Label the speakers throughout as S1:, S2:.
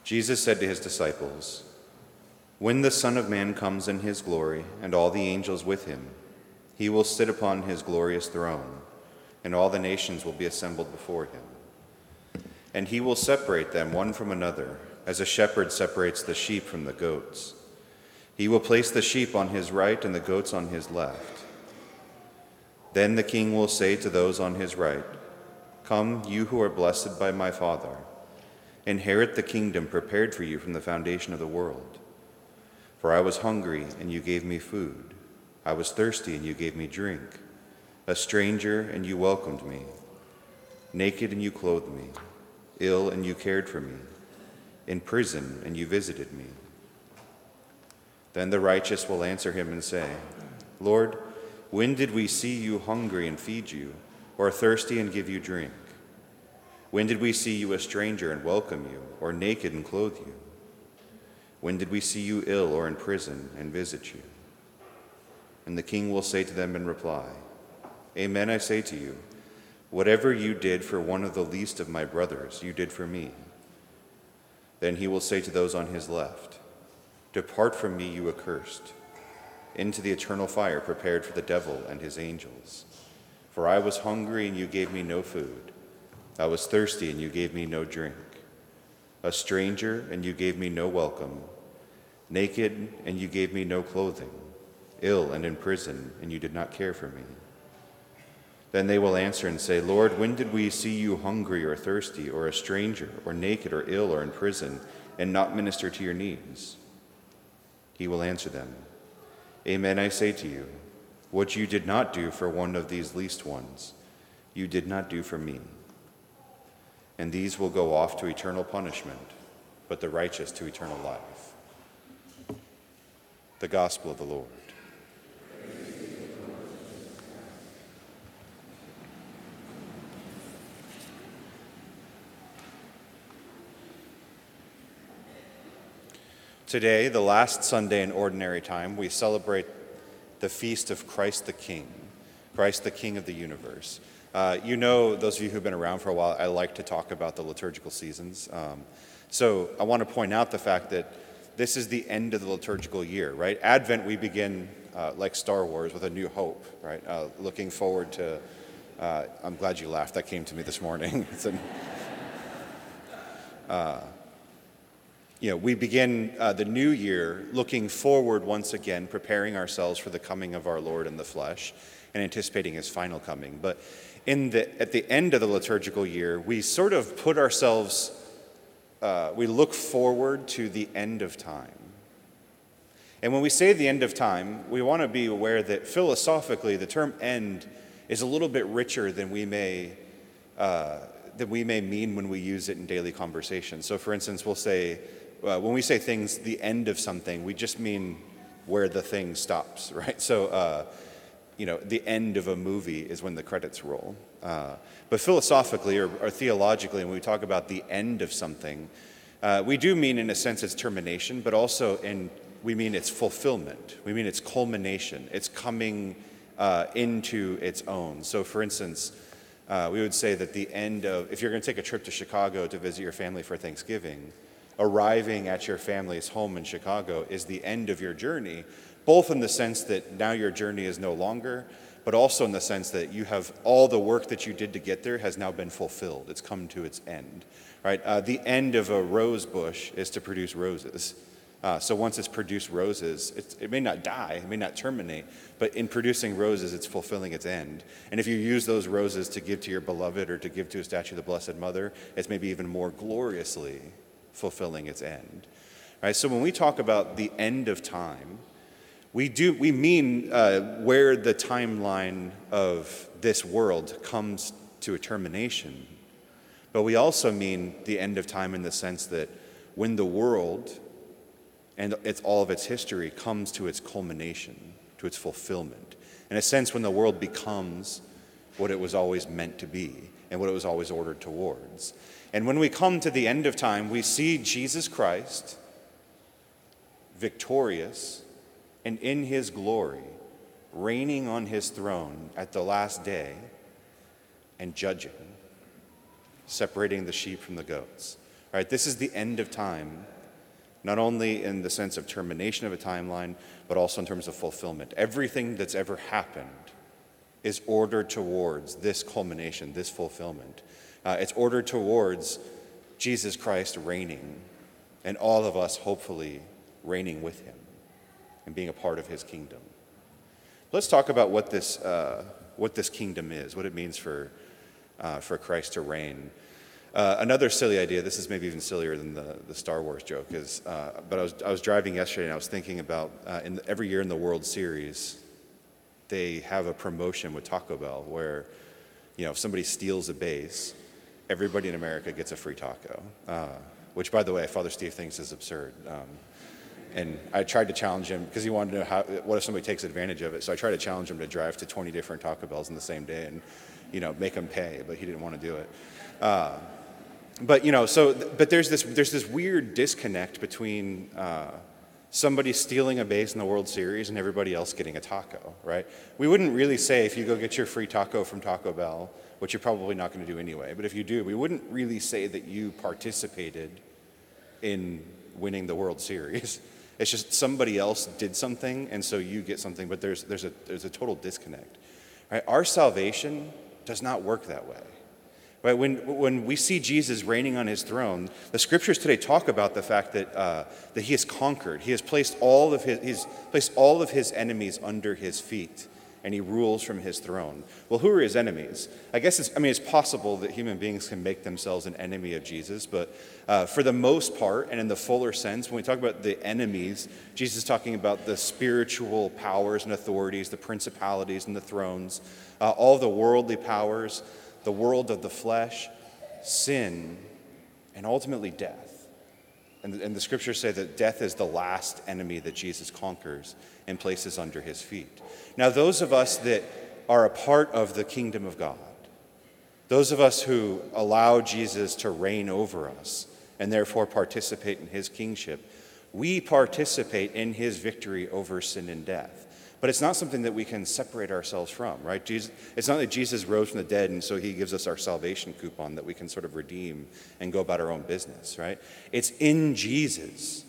S1: Jesus said to his disciples, "When the Son of Man comes in his glory and all the angels with him, he will sit upon his glorious throne, and all the nations will be assembled before him. And he will separate them one from another, as a shepherd separates the sheep from the goats. He will place the sheep on his right and the goats on his left. Then the king will say to those on his right, 'Come, you who are blessed by my Father, inherit the kingdom prepared for you from the foundation of the world. For I was hungry, and you gave me food. I was thirsty, and you gave me drink. A stranger, and you welcomed me. Naked, and you clothed me. Ill, and you cared for me. In prison, and you visited me.' Then the righteous will answer him and say, 'Lord, when did we see you hungry and feed you, or thirsty and give you drink? When did we see you a stranger and welcome you, or naked and clothe you? When did we see you ill or in prison and visit you?' And the king will say to them in reply, 'Amen, I say to you, whatever you did for one of the least of my brothers, you did for me.' Then he will say to those on his left, 'Depart from me, you accursed, into the eternal fire prepared for the devil and his angels. For I was hungry, and you gave me no food. I was thirsty, and you gave me no drink. A stranger, and you gave me no welcome. Naked, and you gave me no clothing. Ill and in prison, and you did not care for me.' Then they will answer and say, 'Lord, when did we see you hungry or thirsty, or a stranger, or naked, or ill, or in prison, and not minister to your needs?' He will answer them, 'Amen, I say to you, what you did not do for one of these least ones, you did not do for me.' And these will go off to eternal punishment, but the righteous to eternal life." The Gospel of the Lord. Today, the last Sunday in Ordinary Time, we celebrate the feast of Christ the King of the universe. Those of you who've been around for a while, I like to talk about the liturgical seasons. So I want to point out the fact that this is the end of the liturgical year, right? Advent, we begin like Star Wars with a new hope, right? Looking forward to, I'm glad you laughed, that came to me this morning. We begin the new year looking forward once again, preparing ourselves for the coming of our Lord in the flesh and anticipating his final coming. But at the end of the liturgical year, we sort of put ourselves, we look forward to the end of time. And when we say the end of time, we want to be aware that philosophically, the term end is a little bit richer than we may mean when we use it in daily conversation. So for instance, we'll say, when we say things, the end of something, we just mean where the thing stops, right? So, the end of a movie is when the credits roll. But philosophically or theologically, when we talk about the end of something, we do mean in a sense its termination, but also we mean its fulfillment. We mean its culmination. It's coming into its own. So for instance, we would say that the end of, if you're going to take a trip to Chicago to visit your family for Thanksgiving, arriving at your family's home in Chicago is the end of your journey, both in the sense that now your journey is no longer, but also in the sense that you have all the work that you did to get there has now been fulfilled. It's come to its end, right? The end of a rose bush is to produce roses. So once it's produced roses, it may not die, it may not terminate, but in producing roses, it's fulfilling its end. And if you use those roses to give to your beloved or to give to a statue of the Blessed Mother, it's maybe even more gloriously fulfilling its end. Right? So when we talk about the end of time, we mean where the timeline of this world comes to a termination. But we also mean the end of time in the sense that when the world and all of its history comes to its culmination, to its fulfillment. In a sense, when the world becomes what it was always meant to be and what it was always ordered towards. And when we come to the end of time, we see Jesus Christ victorious and in his glory, reigning on his throne at the last day and judging, separating the sheep from the goats. Right? This is the end of time, not only in the sense of termination of a timeline, but also in terms of fulfillment. Everything that's ever happened is ordered towards this culmination, this fulfillment. It's ordered towards Jesus Christ reigning, and all of us hopefully reigning with him and being a part of his kingdom. Let's talk about what this kingdom is, what it means for Christ to reign. Another silly idea, this is maybe even sillier than the Star Wars joke, is, but I was driving yesterday and I was thinking about every year in the World Series, they have a promotion with Taco Bell where, if somebody steals a base, everybody in America gets a free taco, which, by the way, Father Steve thinks is absurd. And I tried to challenge him because he wanted to know what if somebody takes advantage of it. So I tried to challenge him to drive to 20 different Taco Bells in the same day and, make him pay, but he didn't want to do it. But there's this weird disconnect between somebody stealing a base in the World Series and everybody else getting a taco, right? We wouldn't really say if you go get your free taco from Taco Bell, which you're probably not going to do anyway, but if you do, we wouldn't really say that you participated in winning the World Series. It's just somebody else did something, and so you get something, but there's a total disconnect. Right? Our salvation does not work that way. Right? When we see Jesus reigning on his throne, the scriptures today talk about the fact that he has conquered. He has placed all of his enemies under his feet, and he rules from his throne. Well, who are his enemies? I guess it's possible that human beings can make themselves an enemy of Jesus, but for the most part, and in the fuller sense, when we talk about the enemies, Jesus is talking about the spiritual powers and authorities, the principalities and the thrones, all the worldly powers, the world of the flesh, sin, and ultimately death. And the scriptures say that death is the last enemy that Jesus conquers and places under his feet. Now, those of us that are a part of the kingdom of God, those of us who allow Jesus to reign over us and therefore participate in his kingship, we participate in his victory over sin and death. But it's not something that we can separate ourselves from, right? It's not that Jesus rose from the dead and so he gives us our salvation coupon that we can sort of redeem and go about our own business, right? It's in Jesus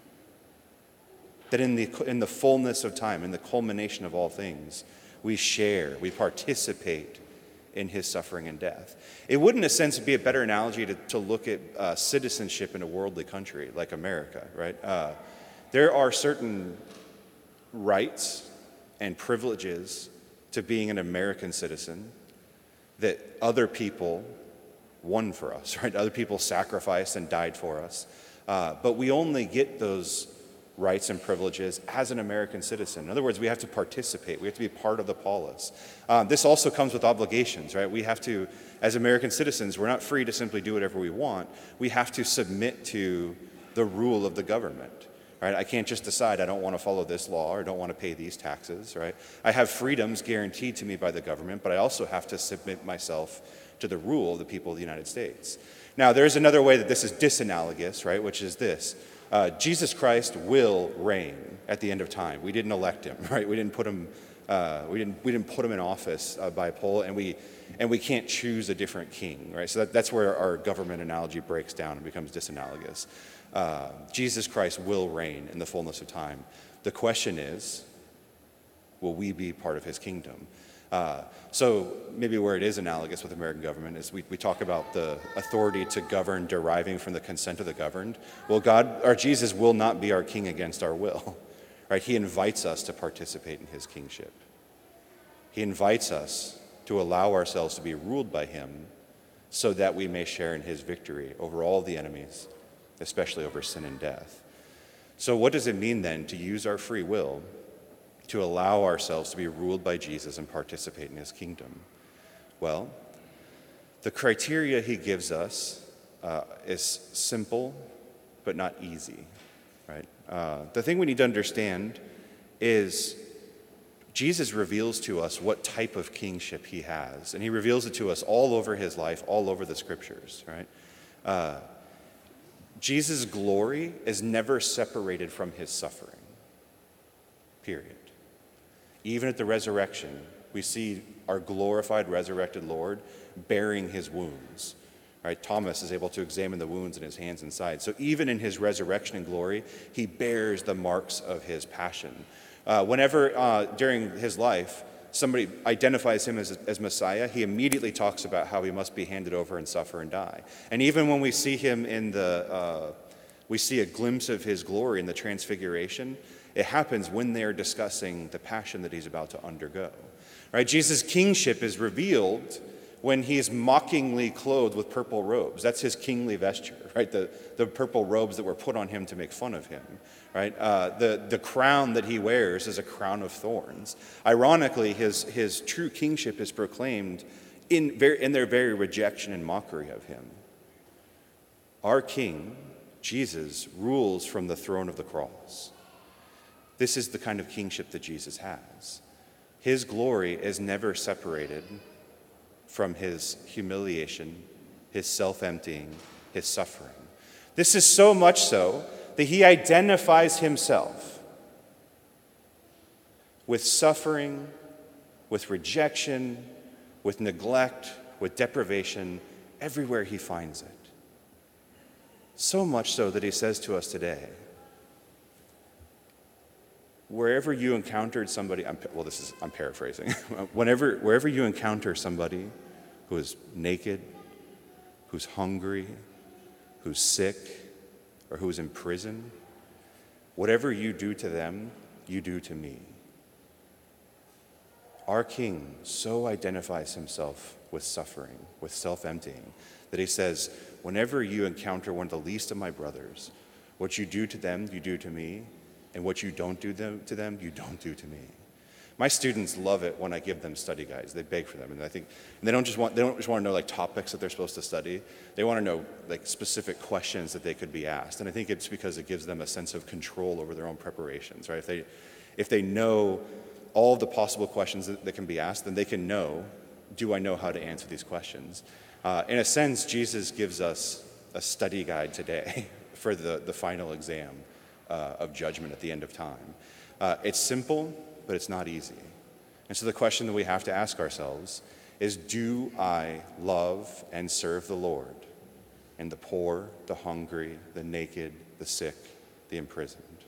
S1: that in the fullness of time, in the culmination of all things, we participate in his suffering and death. It would, in a sense, be a better analogy to look at citizenship in a worldly country like America, right? There are certain rights and privileges to being an American citizen that other people won for us, right? Other people sacrificed and died for us. But we only get those rights and privileges as an American citizen. In other words, we have to participate. We have to be part of the polis. This also comes with obligations, right? We have to, as American citizens, we're not free to simply do whatever we want. We have to submit to the rule of the government. Right? I can't just decide I don't want to follow this law or don't want to pay these taxes, right? I have freedoms guaranteed to me by the government, but I also have to submit myself to the rule of the people of the United States. Now, there's another way that this is disanalogous, right? Which is this. Jesus Christ will reign at the end of time. We didn't elect him, right? We didn't put him we didn't put him in office by poll, and we can't choose a different king, right? So that's where our government analogy breaks down and becomes disanalogous. Jesus Christ will reign in the fullness of time. The question is, will we be part of his kingdom? So maybe where it is analogous with American government is we talk about the authority to govern deriving from the consent of the governed. Well, Jesus will not be our king against our will, right? He invites us to participate in his kingship. He invites us to allow ourselves to be ruled by him so that we may share in his victory over all the enemies, especially over sin and death. So what does it mean then to use our free will to allow ourselves to be ruled by Jesus and participate in his kingdom? Well, the criteria he gives us is simple but not easy, right? The thing we need to understand is Jesus reveals to us what type of kingship he has, and he reveals it to us all over his life, all over the scriptures, right? Jesus' glory is never separated from his suffering, period. Even at the resurrection, we see our glorified, resurrected Lord bearing his wounds, Right? Thomas is able to examine the wounds in his hands and side. So even in his resurrection and glory, he bears the marks of his passion. Whenever during his life somebody identifies him as Messiah, he immediately talks about how he must be handed over and suffer and die. And even when we see him we see a glimpse of his glory in the transfiguration, it happens when they're discussing the passion that he's about to undergo. Right? Jesus' kingship is revealed when he is mockingly clothed with purple robes. That's his kingly vesture, right? The purple robes that were put on him to make fun of him, right? The crown that he wears is a crown of thorns. Ironically, his true kingship is proclaimed in their very rejection and mockery of him. Our King, Jesus, rules from the throne of the cross. This is the kind of kingship that Jesus has. His glory is never separated from his humiliation, his self-emptying, his suffering. This is so much so that he identifies himself with suffering, with rejection, with neglect, with deprivation, everywhere he finds it. So much so that he says to us today, wherever you encountered somebody, I'm paraphrasing. Wherever you encounter somebody who is naked, who's hungry, who's sick, or who's in prison, whatever you do to them, you do to me. Our King so identifies himself with suffering, with self-emptying, that he says, whenever you encounter one of the least of my brothers, what you do to them, you do to me, and what you don't do to them, you don't do to me. My students love it when I give them study guides. They beg for them, and they don't just want to know like topics that they're supposed to study. They want to know like specific questions that they could be asked, and I think it's because it gives them a sense of control over their own preparations, right? If they know all of the possible questions that can be asked, then they can know, do I know how to answer these questions? In a sense, Jesus gives us a study guide today for the final exam of judgment at the end of time. It's simple, but it's not easy. And so the question that we have to ask ourselves is, do I love and serve the Lord and the poor, the hungry, the naked, the sick, the imprisoned?